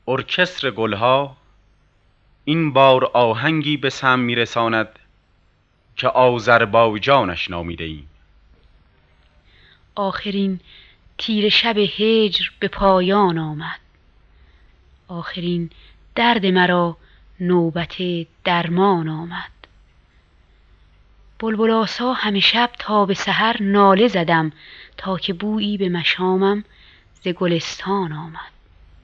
ارکستر گلها این بار آهنگی به سم میرساند که آذربایجانش نامیده ایم. آخرین تیره شب هجر به پایان آمد، آخرین درد مرا نوبت درمان آمد. بلبل آسا همه شب تا به سحر ناله زدم، تا که بویی به مشامم ز گلستان آمد.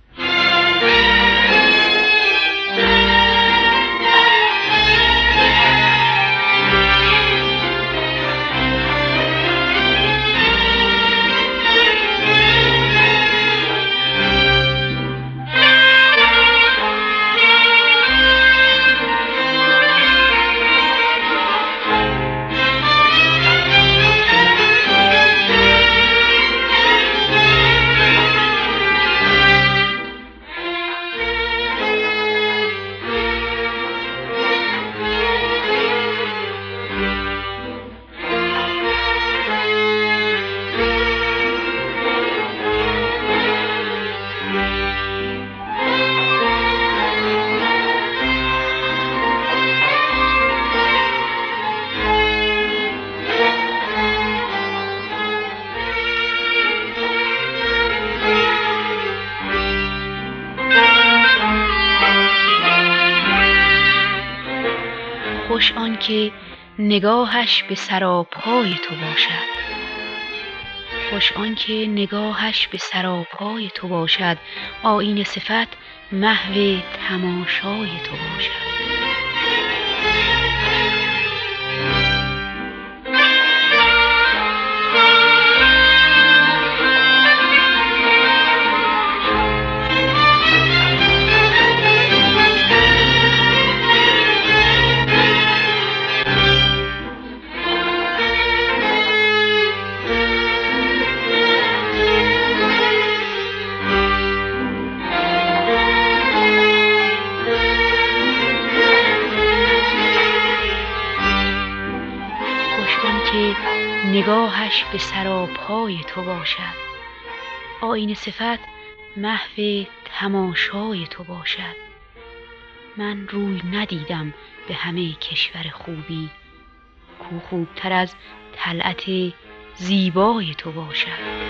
خوش آن که نگاهش به سراپای تو باشد، خوش آن که نگاهش به سراپای تو باشد، آیینه صفت محو تماشای تو باشد. نگاهش به سراپای تو باشد، آیینه صفت محو تماشای تو باشد. من روی ندیدم به همه کشور خوبی، کو خوبتر از طلعت زیبای تو باشد.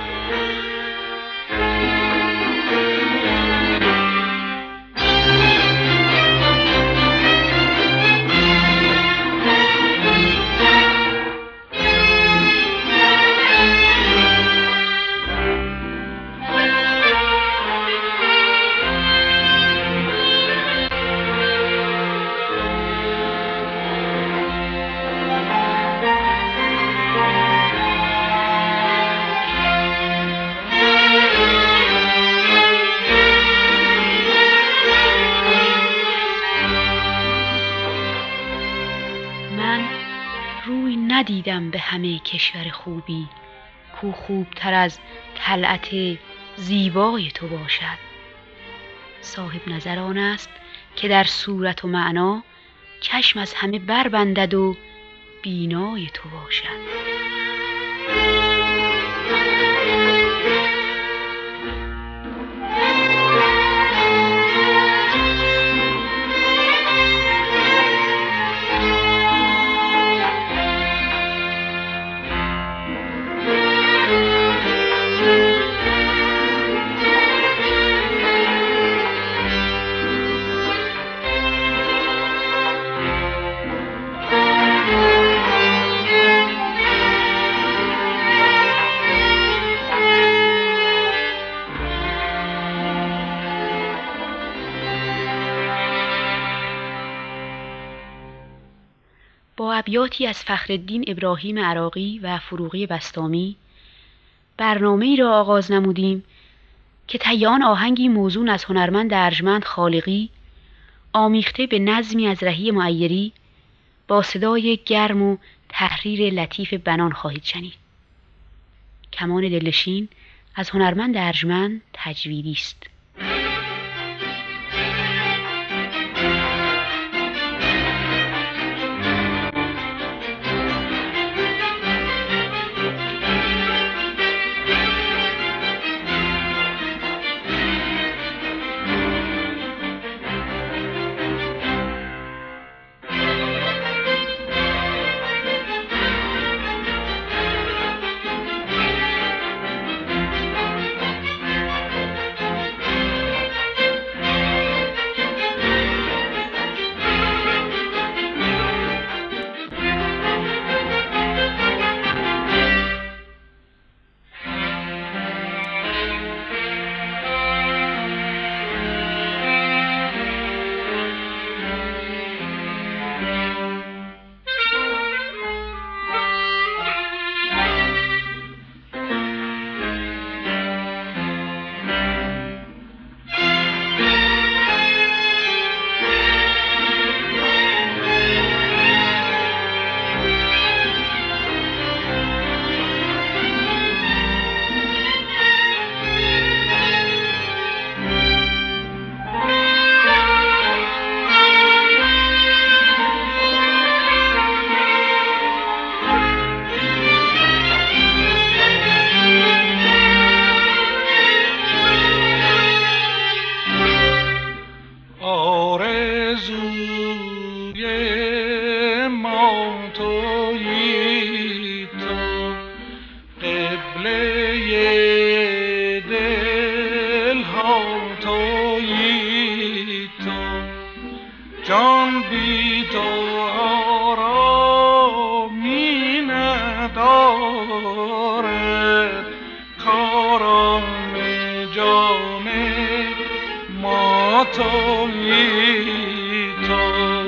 ندیدم به همه کشور خوبی، کو خوبتر از طلعت زیبای تو باشد. صاحب نظر آن است که در صورت و معنا چشم از همه بربندد و بینای تو باشد. با ابیاتی از فخرالدین ابراهیم عراقی و فروغی بسطامی برنامه‌ای را آغاز نمودیم که طی آن آهنگی موزون از هنرمند ارجمند خالقی آمیخته به نظمی از رهی معیری با صدای گرم و تحریر لطیف بنان خواهید شنید. کمان دلنشین از هنرمند ارجمند تجویدی است. تویی تو، جان بی تو آرامی ندارد، کارام جان ما تویی تو.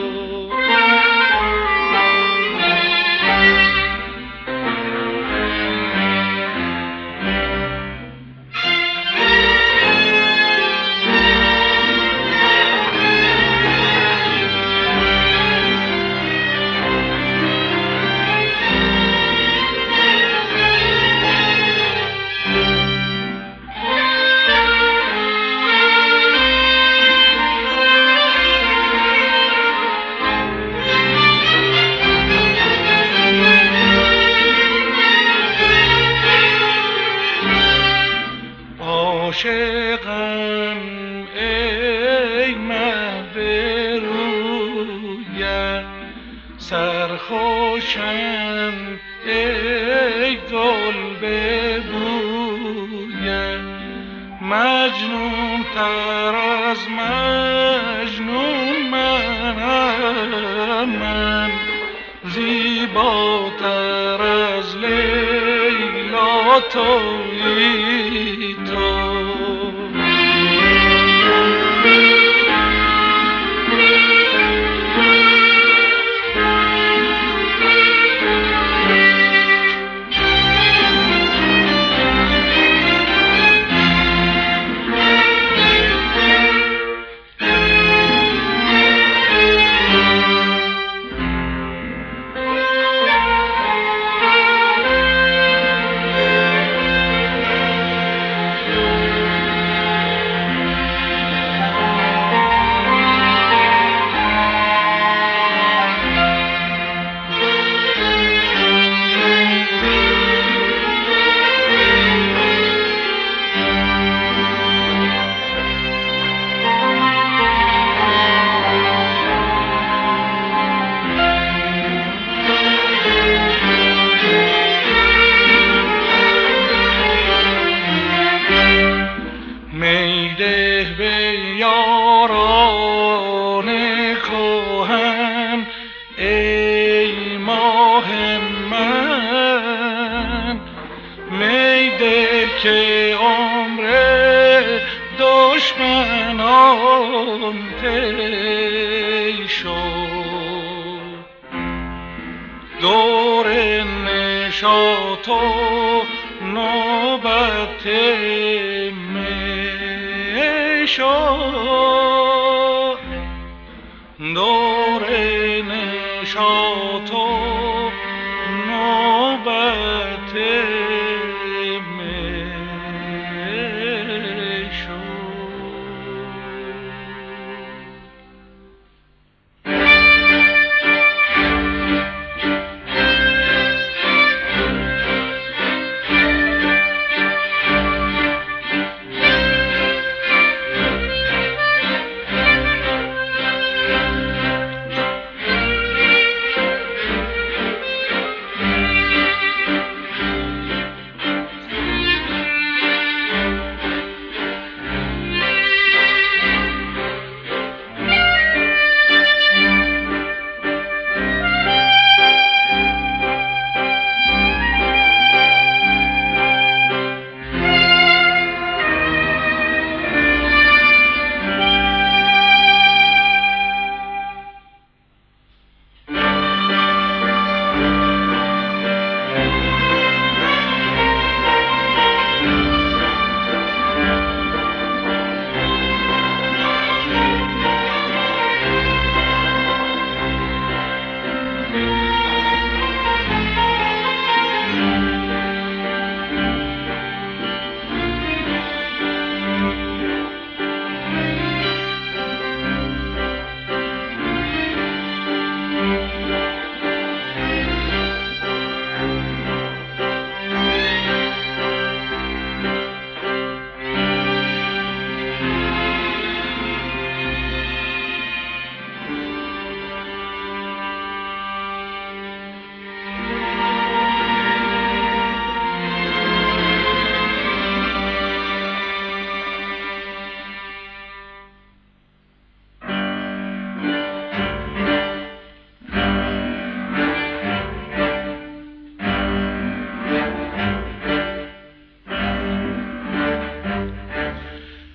عاشقم ای مه به رویت، سرخوشم ای گل به بویت، مجنون تر از مجنون منم من، زیباتر از لیلا تویی تو. میده به یاران کهن ای ماه من، میده که عمر دشمنان طی شد، دور نشاط و نوبت شد، دور نشاط و نوبت می شد.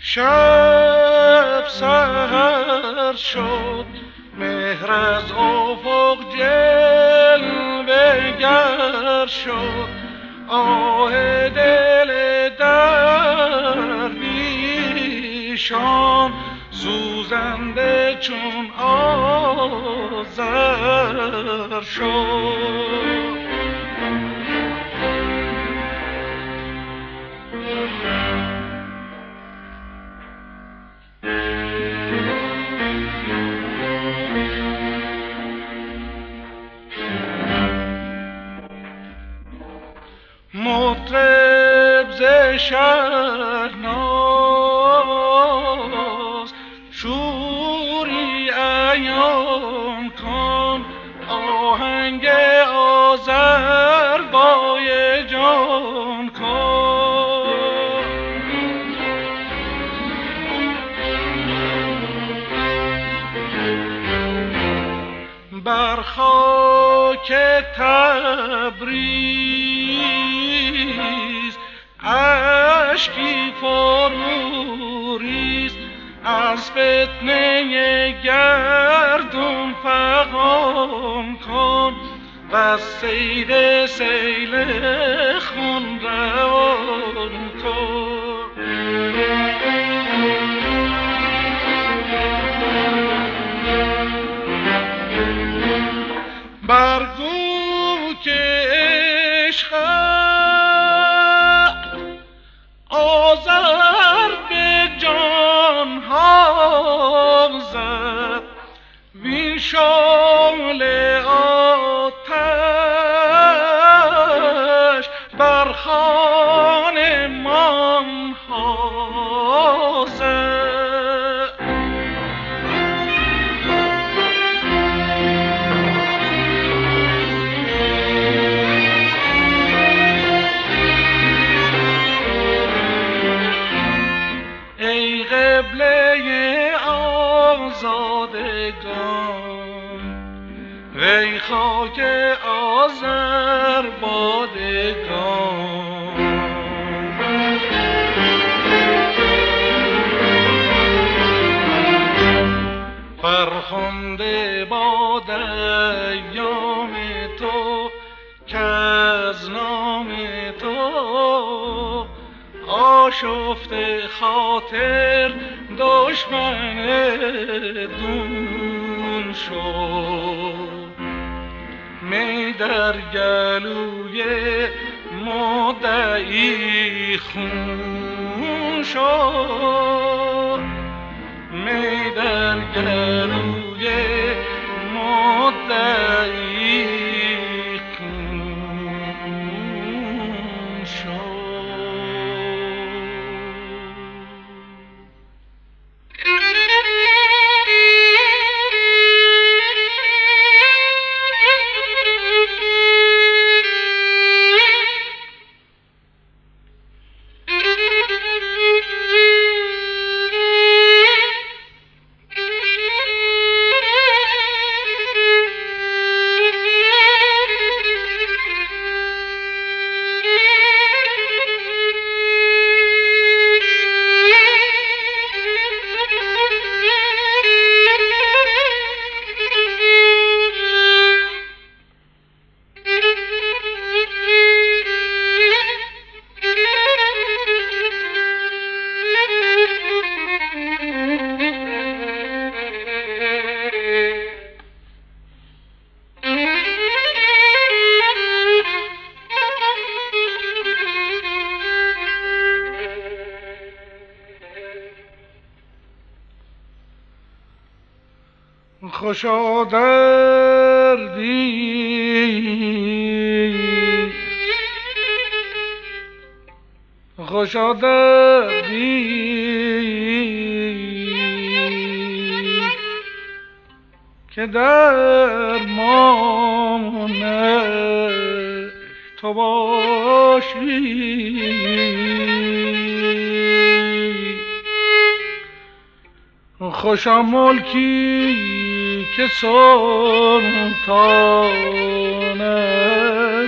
شب سحر شد، مهر از افق جلوه گر شد، آه دل درویشان سوزنده چون آذر شد. مطرب ز شهناز شوری عیان کن، آهنگ آذربایجان کن. بر خاک تبریز اشکی فرو ریز، از فتنه گردون فغان کن، و از سیل سیل خون روان کن. برگو که عشقت آذر به جان ها زد، وین شعل آتش بر خانه مان ها زد. ای قبله آزادگان، وی خاک آذربادگان، فرخنده باد ایام تو، کز نام تو آشفته خاطر دشمن دون شد. می در گلوی مدعی خون شد، می در گلوی مدعی خون شد. خوشا دردی خوشا دردی که درمانش تو باشی. خوشا ملکی که سلطانش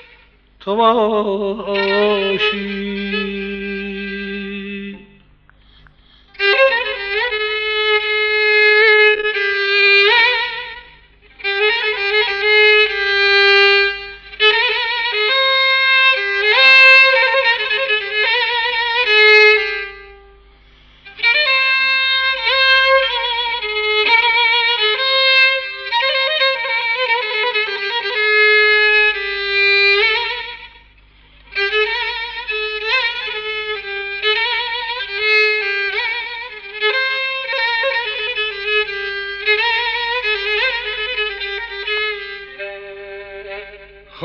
تو باشی.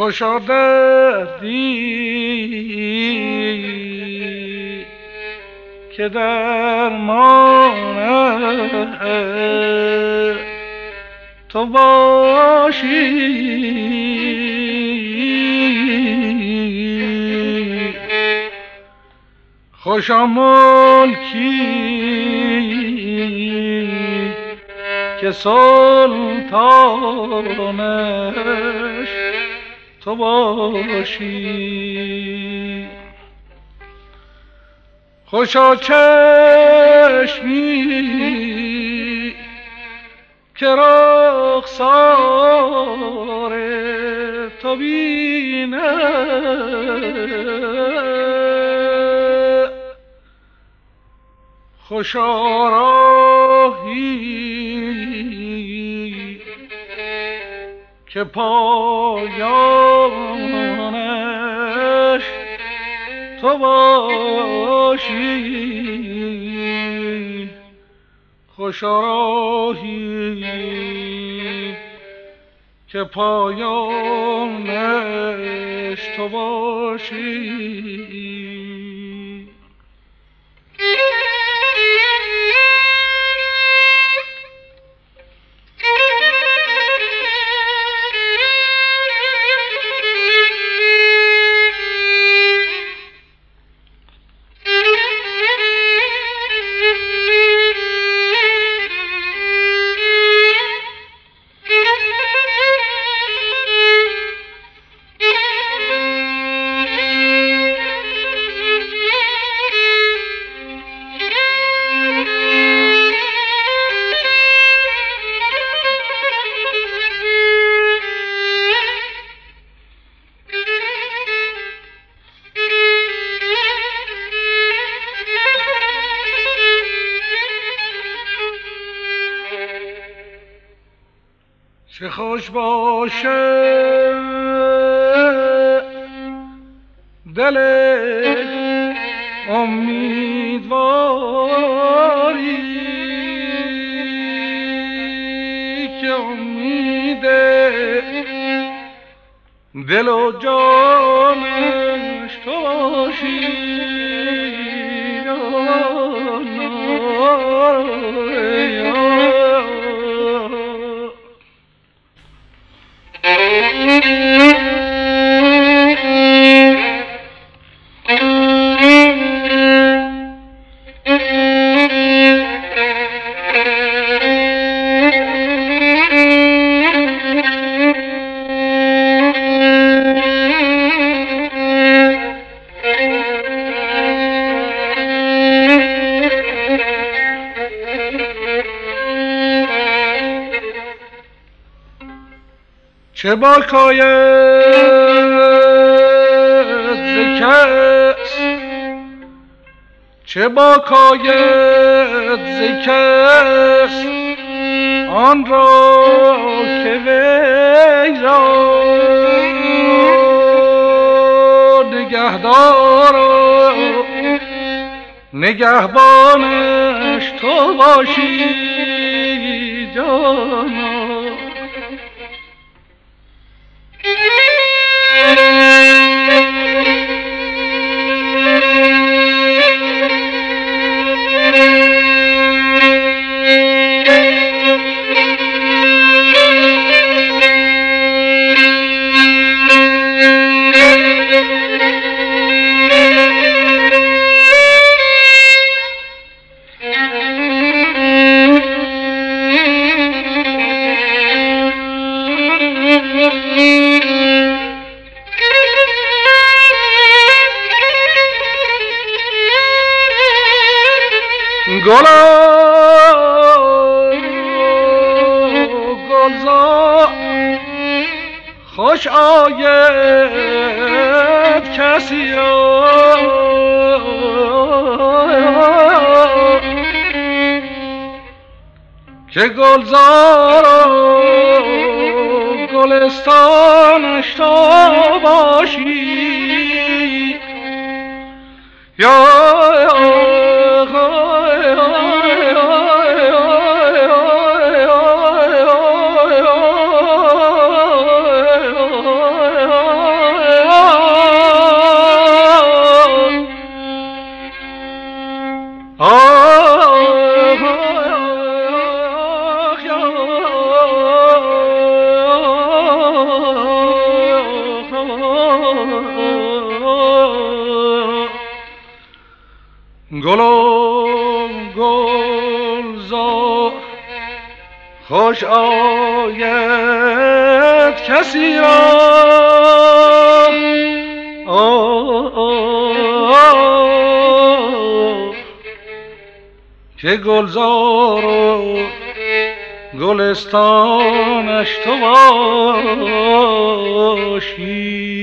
خوشا دردی که درمان تو باشی. خوشا ملکی که سلطانش تو باشی. خوشا چشمی که رخسار تو بینه. خوشا راهی که پایانش تو باشی. خوشا راهی که پایانش تو باشی. چه خوش باشه دل امیدواری که امید دل و جانش تو باشی. چه باکاید ز کس، چه باکاید ز کس آن را که وی را نگهدار و نگهبانش تو باشی جانا. گلزار خوش آید کسی را که گلزار گلستانش تو باشی. یا گلزار خوش آید کسی را که گلزار و گلستانش تو باشی.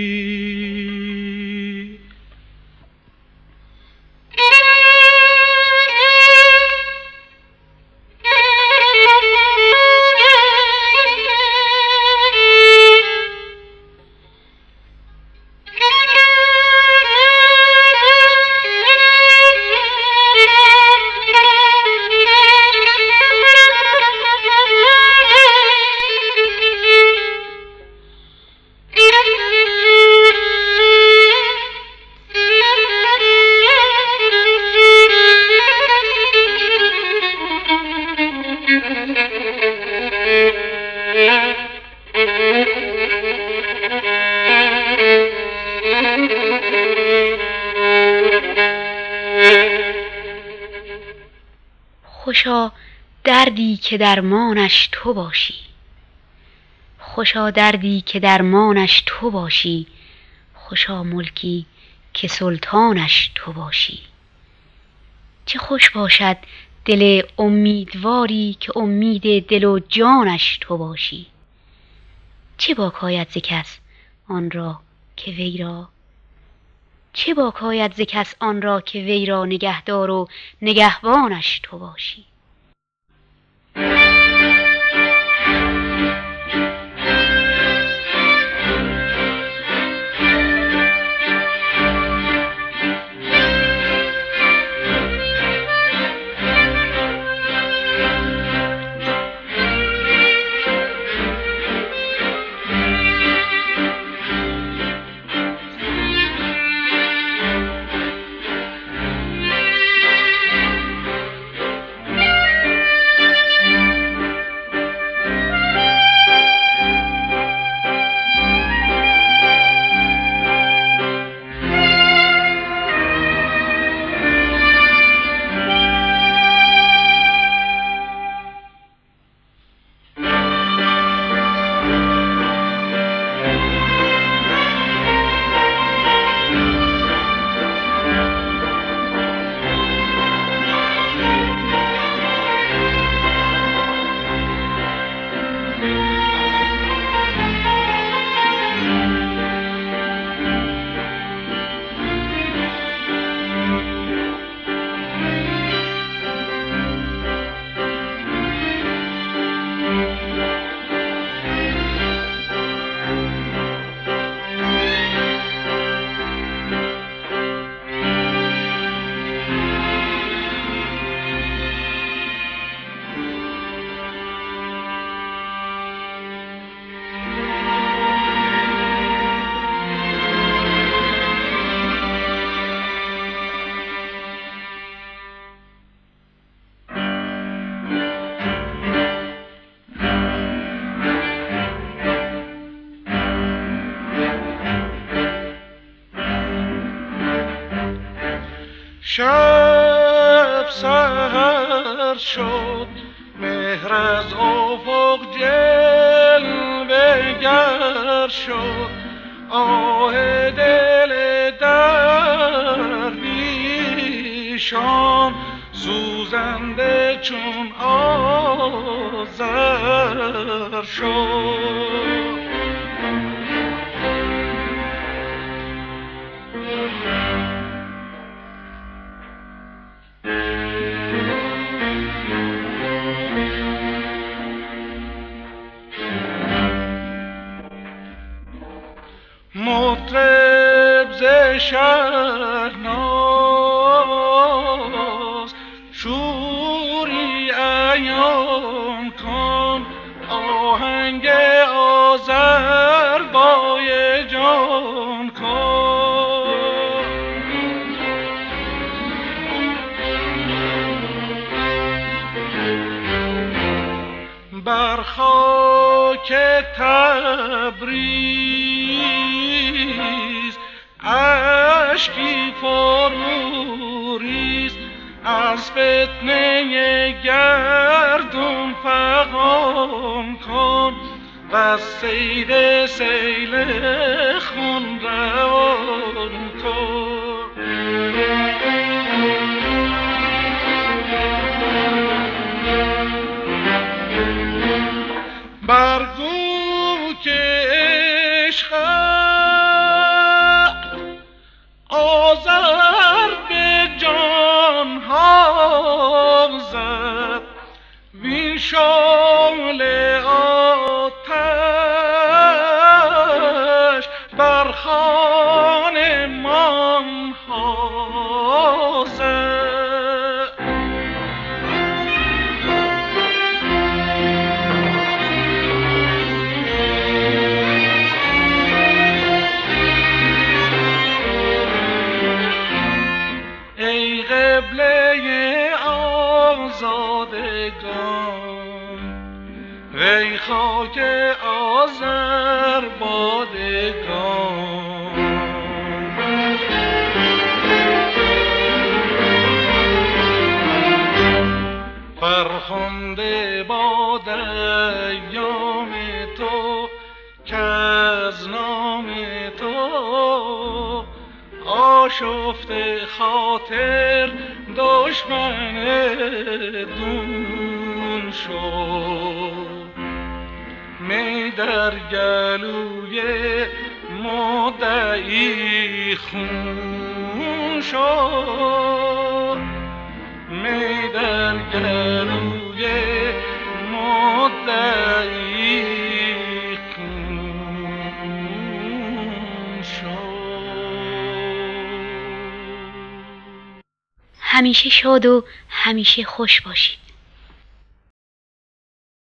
خوشا دردی که درمانش تو باشی، خوشا دردی که درمانش تو باشی، خوشا ملکی که سلطانش تو باشی. چه خوش باشد دل امیدواری که امید دل و جانش تو باشی. چه باکاید ز کس آن را که وی را، چه باکاید ز کس آن را که وی را نگهدار و نگهبانش تو باشی. شب سحر شد مهر از افق جلوه گر شد، آه دل درویشان سوزنده چون آذر شد. مطرب ز شهناز شوری عیان کن، آهنگ آذربایجان کن. بر خاک تبریز اشکی فرو ریز، از فتنه گردون فغان کن و از سیل خون روان کن. برگو که عشق آذر به جان ها زد، وین شعله آتش بر خانه مان ها زد. ای قبله آزادگان، ای خاک آذربادگان، فرخنده باد ایام تو کز نام تو آشفته خاطر دشمن دون شد. می در گلوی مدعی خون شد، می در گلوی مدعی خون شد. همیشه شاد و همیشه خوش باشید.